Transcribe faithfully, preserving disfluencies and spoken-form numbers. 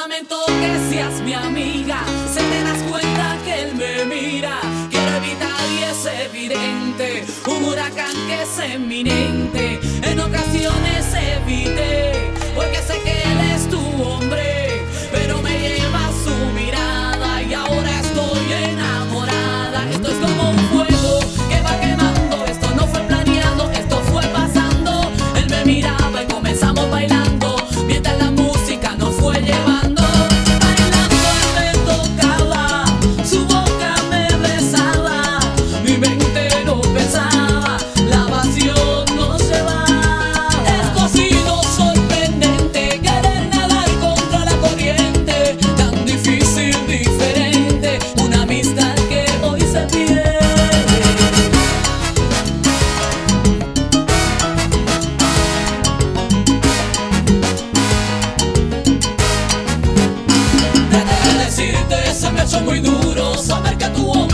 lamento que seas mi amiga. Si te das cuenta que él me mira, quiero evitar y es evidente un huracán que es eminente. En ocasiones evité, porque sé que él es tu hombre, pero me lleva su mirada y ahora estoy enamorada. Esto es como un fuego que va quemando, esto no fue planeado, esto fue pasando. Él me miraba y comenzamos bailando, mientras la música nos fue llevando. Bailando me tocaba, su boca me besaba, mi mente no pensaba, la pasión nos llevaba. Esto ha sido sorprendente, querer nadar contra la corriente, tan difícil, diferente, una amistad que hoy se pierde. Decirte, se me ha hecho muy duro saber que tu hombre